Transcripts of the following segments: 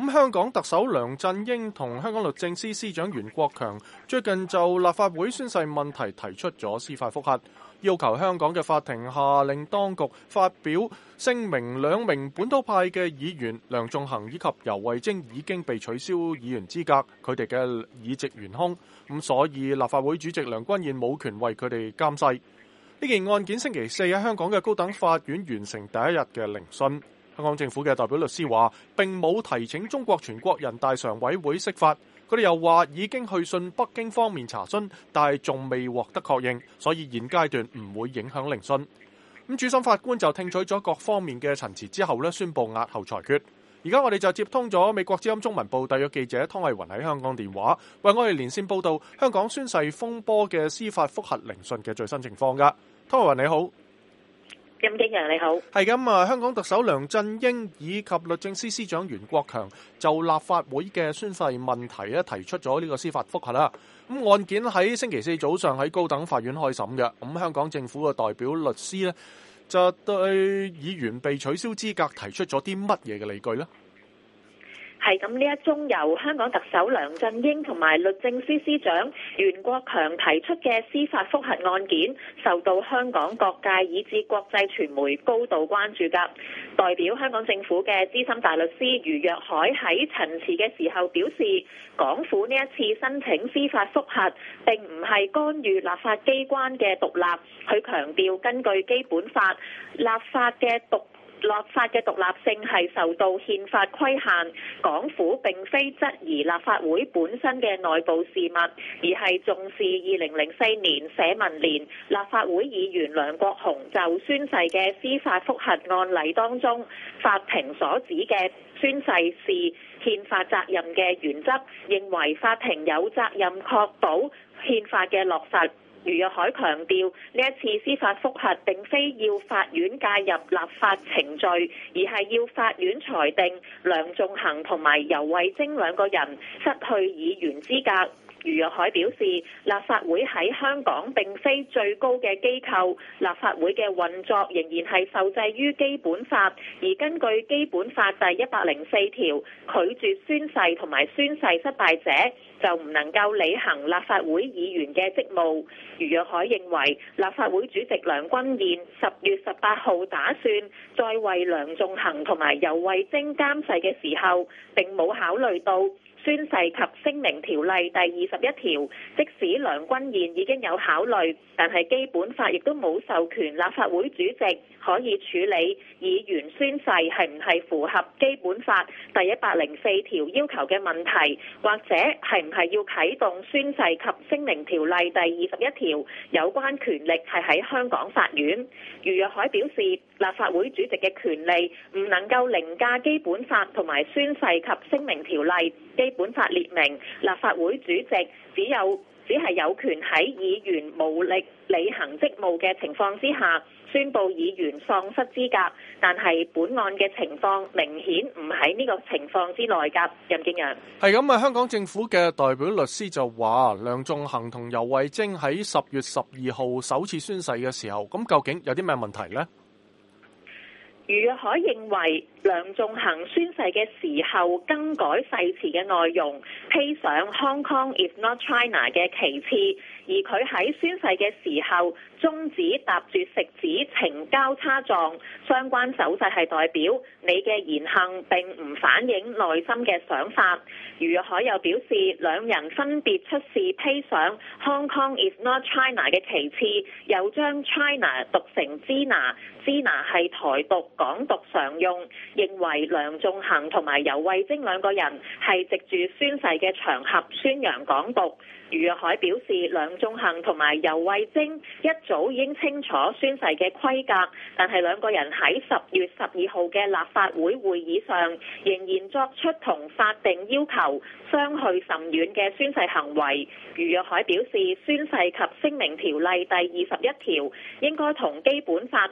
香港特首梁振英同香港律政司司長袁國強最近就立法會宣誓問題提出咗司法覆核，要求香港嘅法庭下令當局發表聲明，兩名本土派嘅議員梁頌恆以及游蕙禎已經被取消議員資格，佢哋嘅議席懸空，咁所以立法會主席梁君彥冇權為佢哋監誓。呢件案件星期四喺香港嘅高等法院完成第一日嘅聆訊。香港政府嘅代表律師話並冇提請中國全國人大常委會釋法，佢哋又話已經去信北京方面查詢，但係仲未獲得確認，所以現階段唔會影響聆訊。咁主審法官就聽取咗各方面嘅陳詞之後宣布押後裁決。而家我哋就接通咗美國之音中文部特約記者湯慧雲喺香港電話，為我哋連線報道香港宣誓風波嘅司法覆核聆訊嘅最新情況㗎。湯慧雲你好。 任敬揚你好。 係咁啊，香港特首梁振英以及律政司司長袁國強就立法會嘅宣誓問題提出咗呢個司法覆核啦。咁案件喺星期四早上喺高等法院開審嘅。咁香港政府嘅代表律師就對議員被取消資格提出咗啲乜嘢嘅理據呢？ 係咁，呢一宗由香港特首梁振英同埋律政司司長袁國強提出嘅司法覆核案件，受到香港各界以至國際傳媒高度關注㗎。代表香港政府嘅資深大律師余若海喺陳詞嘅時候表示，港府呢一次申請司法覆核並唔係干預立法機關嘅獨立，佢強調根據基本法，立法嘅獨立性係受到憲法規限，港府並非質疑立法會本身嘅內部事務，而係重視2004年社民連立法會議員梁國雄就宣誓嘅司法覆核案例當中，法庭所指嘅宣誓是憲法責任嘅原則，認為法庭有責任確保憲法嘅落實。余若海強調，呢一次司法覆核並非要法院介入立法程序，而係要法院裁定梁頌恆同埋游蕙禎兩個人失去議員資格。余若海表示，立法會喺香港並非最高嘅機構，立法會嘅運作仍然係受制於基本法，而根據基本法第104條，拒絕宣誓同埋宣誓失敗者就唔能夠履行立法會議員嘅職務。余若海認為，立法會主席梁君彥10月18號打算再為梁頌恆同埋游蕙禎監誓嘅時候，並冇考慮到宣誓及聲明條例第21條，即使梁君彥已經有考慮，但係基本法亦都冇授權立法會主席可以處理議員宣誓係唔係符合基本法第104條要求嘅問題，或者係唔係要啟動宣誓及聲明條例第21條，有關權力係喺香港法院。余若海表示，立法會主席嘅權利唔能夠凌駕基本法同埋宣誓及聲明條例。基本法列明，立法會主席只係有權喺議員無力履行職務嘅情況之下，宣布議員喪失資格。但係本案嘅情況明顯唔喺呢個情況之內㗎。任敬揚係咁啊！香港政府嘅代表律師就話，梁頌恆同游蕙禎喺10月12號首次宣誓嘅時候，咁究竟有啲咩問題呢？ 余若海認為，梁頌恆宣誓嘅時候更改誓詞嘅內容，披上 Hong Kong is not China 嘅旗幟，而佢喺宣誓嘅時候中指搭住食指呈交叉狀，相關手勢係代表你嘅言行並唔反映內心嘅想法。余若海又表示，兩人分別出示披上 Hong Kong is not China 嘅旗幟，又將 China 讀成 Gina 係台獨港獨常用，認為梁頌恆同埋游蕙禎兩個人係藉住宣誓嘅場合宣揚港獨。余若海表示，梁頌恆同埋游蕙禎一早已經清楚宣誓嘅規格，但係兩個人喺10月12號嘅立法會會議上，仍然作出同法定要求相去甚遠嘅宣誓行為。余若海表示，宣誓及聲明條例第21條應該同基本法第104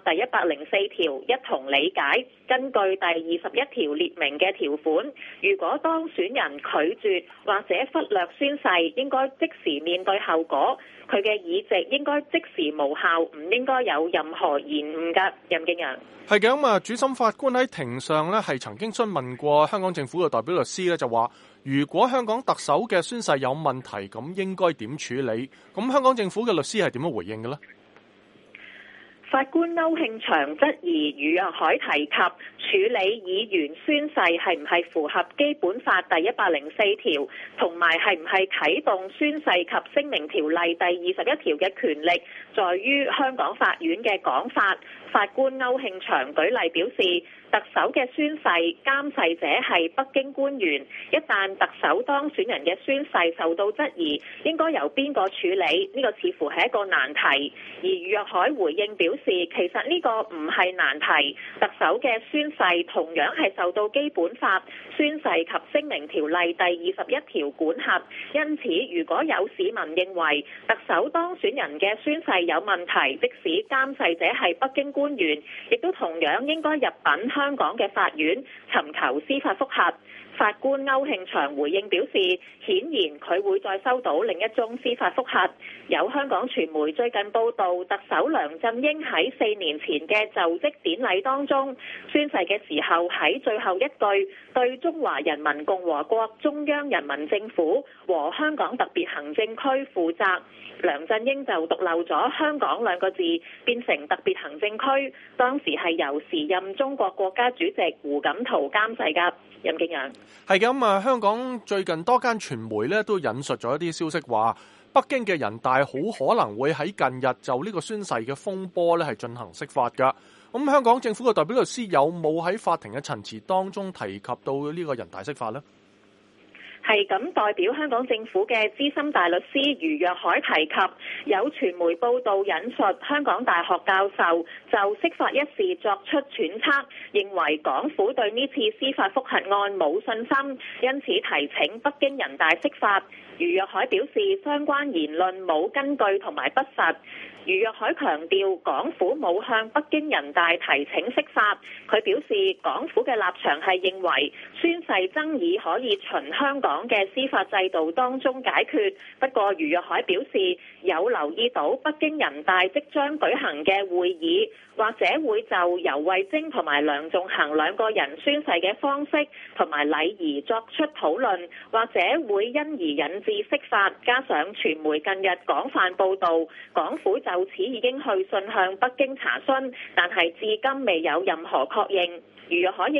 104條一同理解。根據第21條列明嘅條款，如果當選人拒絕或者忽略宣誓，應該即時面對後果。佢嘅議席應該即時無效，唔應該有任何延誤㗎。任敬揚係嘅，咁啊，主審法官喺庭上呢係曾經詢問過香港政府嘅代表律師呢，就話如果香港特首嘅宣誓有問題，咁應該點處理？咁香港政府嘅律師係點樣回應嘅呢？ 法官歐慶祥質疑余若海提及處理議員宣誓係唔係符合基本法第104條，同埋係唔係啟動宣誓及聲明條例第21條嘅權力，在於香港法院嘅講法。法官歐慶祥舉例表示，特首嘅宣誓監誓者係北京官員，一旦特首當選人嘅宣誓受到質疑，應該由邊個處理？呢個似乎係一個難題。而余若海回應表示，其實呢個唔係難題，特首嘅宣誓同樣係受到基本法宣誓及聲明條例第21條管轄。因此，如果有市民認為特首當選人嘅宣誓有問題，即使監誓者係北京官員，亦都同樣應該入稟香港嘅法院尋求司法覆核。法官歐慶祥回應表示，顯然佢會再收到另一宗司法覆核。有香港傳媒最近報道，特首梁振英喺4年前嘅就職典禮當中宣誓嘅時候，喺最後一句對中華人民共和國中央人民政府和香港特別行政區負責。梁振英就獨漏咗香港2個字，變成特別行政區。當時係由時任中國國家主席胡錦濤監誓㗎。任敬揚係咁啊！香港最近多間傳媒咧都引述咗一啲消息，話北京嘅人大好可能會喺近日就呢個宣誓嘅風波咧係進行釋法㗎。咁香港政府嘅代表律師有冇喺法庭嘅陳詞當中提及到呢個人大釋法呢？ 係咁，代表香港政府嘅資深大律師余若海提及，有傳媒報道引述香港大學教授就釋法一事作出揣測，認為港府對呢次司法覆核案冇信心，因此提請北京人大釋法。余若海表示，相關言論冇根據同埋不實。余若海強調，港府冇向北京人大提請釋法。佢表示，港府嘅立場係認為宣誓爭議可以循香港嘅司法制度當中解決。不過，余若海表示有留意到北京人大即將舉行嘅會議，或者會就游蕙禎同埋梁頌恆2個人宣誓嘅方式同埋禮儀作出討論，或者會因而引致釋法。加上傳媒近日廣泛報導，港府就此已經去信向北京查詢，但係至今未有任何確認。余若海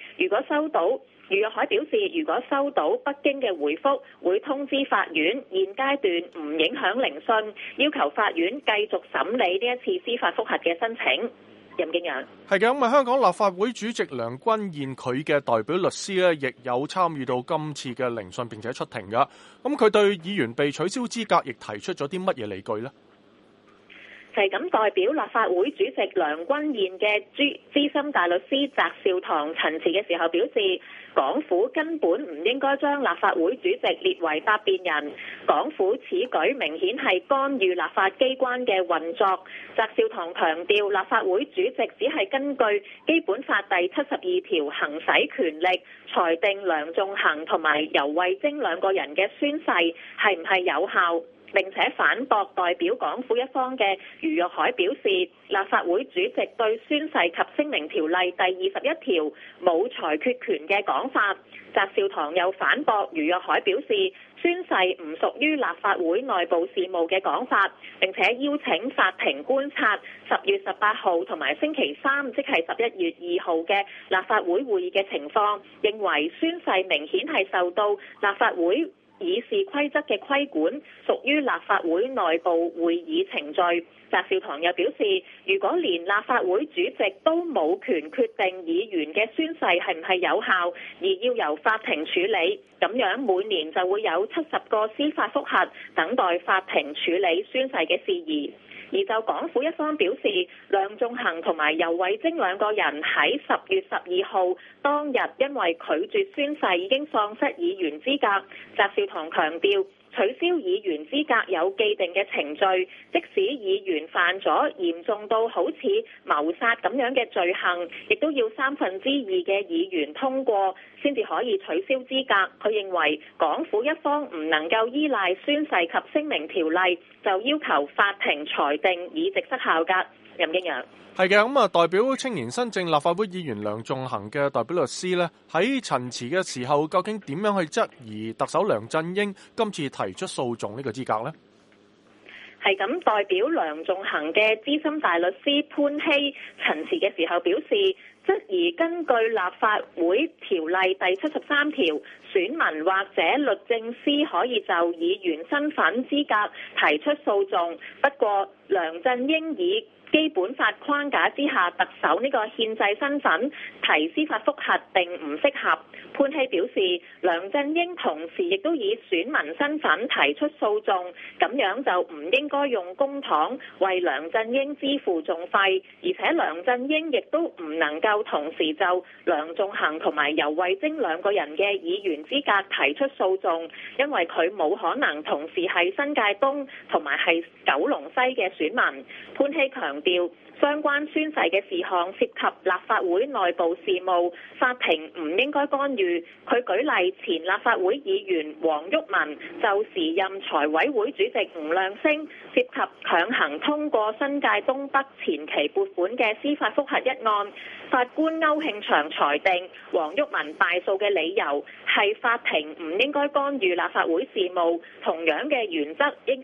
表示，如果收到北京嘅回覆，會通知法院，現階段唔影響聆訊，要求法院繼續審理呢一次司法覆核嘅申請。任敬揚係嘅，咁啊，香港立法會主席梁君彥佢嘅代表律師咧，亦有參與到今次嘅聆訊並且出庭噶。咁佢對議員被取消資格，亦提出咗啲乜嘢理據呢？ 係咁，代表立法會主席梁君彥嘅資深大律師翟紹唐陳詞嘅時候表示，港府根本唔應該將立法會主席列為答辯人，港府此舉明顯係干預立法機關嘅運作。翟紹唐強調，立法會主席只係根據基本法第72條行使權力，裁定梁頌恆同埋游蕙禎2個人嘅宣誓係唔係有效。並且反駁代表港府一方嘅余若海表示，立法會主席對宣誓及聲明條例第21條冇裁決權嘅講法。翟紹唐又反駁余若海表示，宣誓唔屬於立法會內部事務嘅講法，並且邀請法庭觀察10月18號同埋星期3，即係11月2號嘅立法會會議嘅情況，認為宣誓明顯係受到立法會議事規則嘅規管，屬於立法會內部會議程序。翟紹唐又表示，如果連立法會主席都冇權決定議員嘅宣誓係唔係有效，而要由法庭處理，咁樣每年就會有70個司法覆核等待法庭處理宣誓嘅事宜。而就港府一方表示，梁頌恆同埋游蕙禎2個人喺10月12號當日因為拒絕宣誓已經喪失議員資格。翟紹唐強調， 取消議員資格有既定嘅程序，即使議員犯咗嚴重到好似謀殺咁樣嘅罪行，亦都要2/3嘅議員通過先至可以取消資格。佢認為港府一方唔能夠依賴宣誓及聲明條例，就要求法庭裁定議席失效㗎。任敬揚。 係嘅，咁代表青年新政立法會議員梁頌恆嘅代表律師呢，喺陳詞嘅時候，究竟點樣去質疑特首梁振英今次提出訴訟呢個資格呢？ 係咁，代表梁頌恆嘅資深大律師潘希陳詞嘅時候表示，質疑根據立法會條例第73條，選民或者律政司可以就議員身份資格提出訴訟。不過，梁振英以基本法框架之下，特首呢個憲制身份提司法覆核並唔適合。潘希表示，梁振英同時亦都以選民身份提出訴訟，咁樣就唔應該用公帑為梁振英支付訟費，而且梁振英亦都唔能夠同時就梁頌恆同埋游蕙禎兩個人嘅議員資格提出訴訟，因為佢冇可能同時係新界東同埋係九龍西嘅選民。潘希強調，相關宣誓嘅事項涉及立法會內部事務，法庭唔應該干預。佢舉例，前立法會議員黃毓民就時任財委會主席吳亮星涉及強行通過新界東北前期撥款嘅司法覆核一案，法官歐慶祥裁定黃毓民敗訴嘅理由係法庭唔應該干預立法會事務，同樣嘅原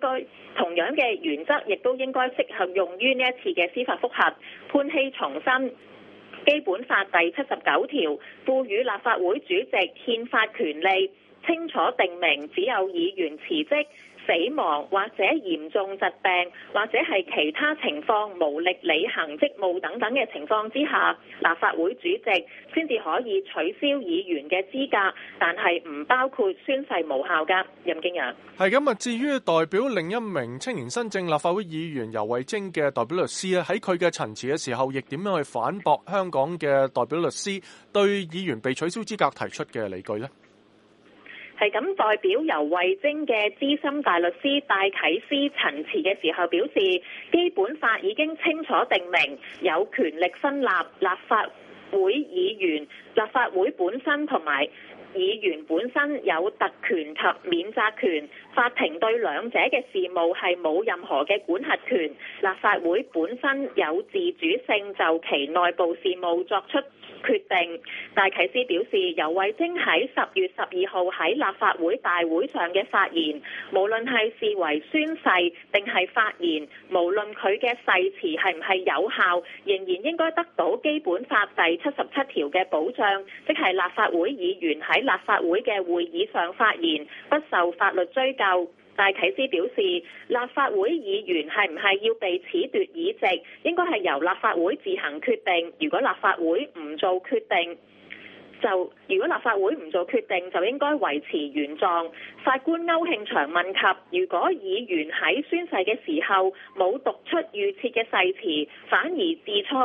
則亦都應該適合用於呢一次嘅司法覆核。潘希重申，基本法第79條賦予立法會主席憲法權利，清楚定明只有議員辭職、死亡或者嚴重疾病或者係其他情況無力履行職務等等嘅情況之下，立法會主席先至可以取消議員嘅資格，但係唔包括宣誓無效㗎。任敬揚。 係咁啊，至於代表另一名青年新政立法會議員游蕙禎嘅代表律師咧，喺佢嘅陳詞嘅時候，亦點樣去反駁香港嘅代表律師對議員被取消資格提出嘅理據呢？ 係咁，代表游蕙禎嘅資深大律師戴啟思陳詞嘅時候表示，基本法已經清楚定明有權力分立立法會議員、立法會本身同埋議員本身有特權及免責權，法庭對兩者嘅事務係冇任何嘅管轄權，立法會本身有自主性就其內部事務作出決定。戴啟思表示，游蕙禎喺10月12號喺立法會大會上嘅發言，無論係視為宣誓定係發言，無論佢嘅誓詞係唔係有效，仍然應該得到基本法第77條嘅保障，即係立法會議員喺立法會嘅會議上發言，不受法律追究。戴啟思表示，立法會議員係唔係要被褫奪議席，應該係由立法會自行決定。如果立法會唔做決定，就應該維持原狀。法官歐慶祥問及，如果議員喺宣誓嘅時候冇讀出預設嘅誓詞，反而自創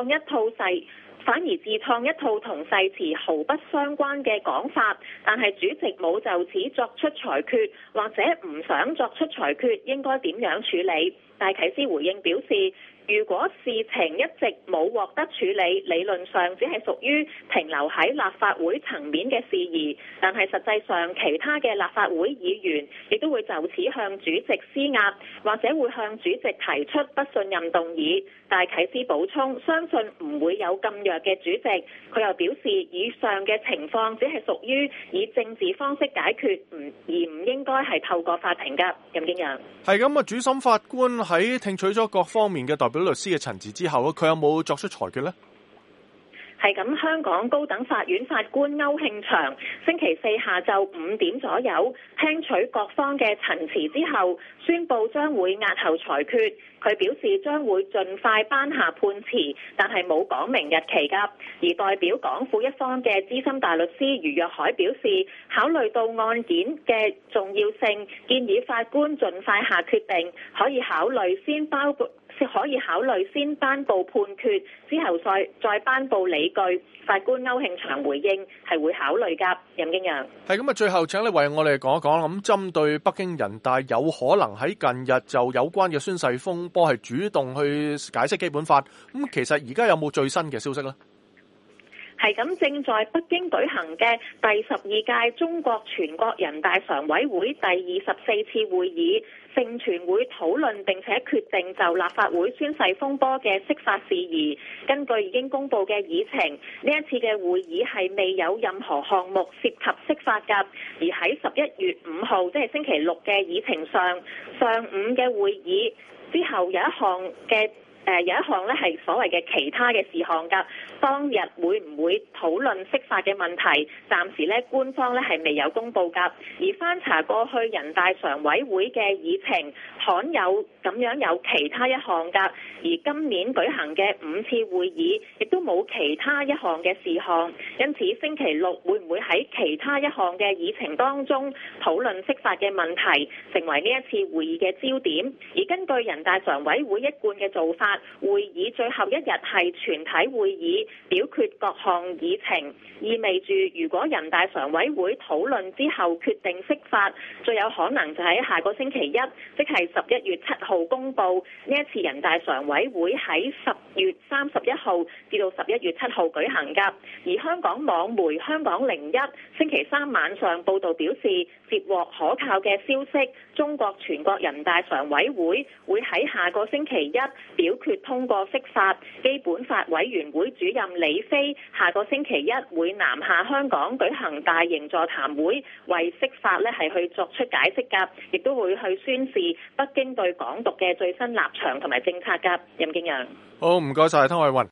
一套同誓詞毫不相關嘅講法，但係主席冇就此作出裁決，或者唔想作出裁決，應該點樣處理？戴啟思回應表示，如果事情一直冇獲得處理，理論上只係屬於停留喺立法會層面嘅事宜，但係實際上其他嘅立法會議員亦都會就此向主席施壓，或者會向主席提出不信任動議。戴啟思補充，相信唔會有咁弱嘅主席。佢又表示，以上嘅情況只係屬於以政治方式解決，而唔應該係透過法庭㗎。任敬揚。係咁啊，主審法官喺聽取咗各方面嘅代表律師嘅陳詞之後，佢有冇作出裁決呢？係咁，香港高等法院法官歐慶祥星期四下晝5點左右聽取各方嘅陳詞之後，宣布將會押後裁決。佢表示將會盡快頒下判詞，但係冇講明日期㗎。而代表港府一方嘅資深大律師余若海表示，考慮到案件嘅重要性，建議法官盡快下決定，可以考慮可以考慮先頒布判決，之後再頒布理據。法官歐慶祥回應係會考慮㗎。任敬陽係咁啊，最後請你為我哋講一講啦。咁針對北京人大有可能喺近日就有關嘅宣誓風波係主動去解釋基本法，咁其實而家有冇最新嘅消息呢？ 係咁，正在北京舉行嘅第12屆中國全國人大常委會第24次會議，盛傳會討論並且決定就立法會宣誓風波嘅釋法事宜。根據已經公布嘅議程，呢一次嘅會議係未有任何項目涉及釋法㗎。而喺11月5號，即係星期六嘅議程上，上午嘅會議之後有一項咧係所謂嘅其他嘅事項㗎。當日會唔會討論釋法嘅問題，暫時咧官方咧係未有公布㗎。而翻查過去人大常委會嘅議程，罕有咁樣有其他一項㗎。而今年舉行嘅5次會議，亦都冇其他一項嘅事項。因此星期六會唔會喺其他一項嘅議程當中討論釋法嘅問題，成為呢一次會議嘅焦點。而根據人大常委會一貫嘅做法，會議最後一日係全體會議表決各項議程，意味住如果人大常委會討論之後決定釋法，最有可能就喺下個星期一，即係11月7號公佈。呢一次人大常委會喺10月31號至到11月7號舉行㗎。而香港網媒香港01星期3晚上報導表示，接獲可靠嘅消息，中國全國人大常委會會喺下個星期一表決通過釋法。基本法委員會主任李飛下個星期一會南下香港舉行大型座談會，為釋法咧係去作出解釋㗎，亦都會去宣示北京對港獨嘅最新立場同埋政策㗎。任敬陽， 好，唔該晒湯偉雲。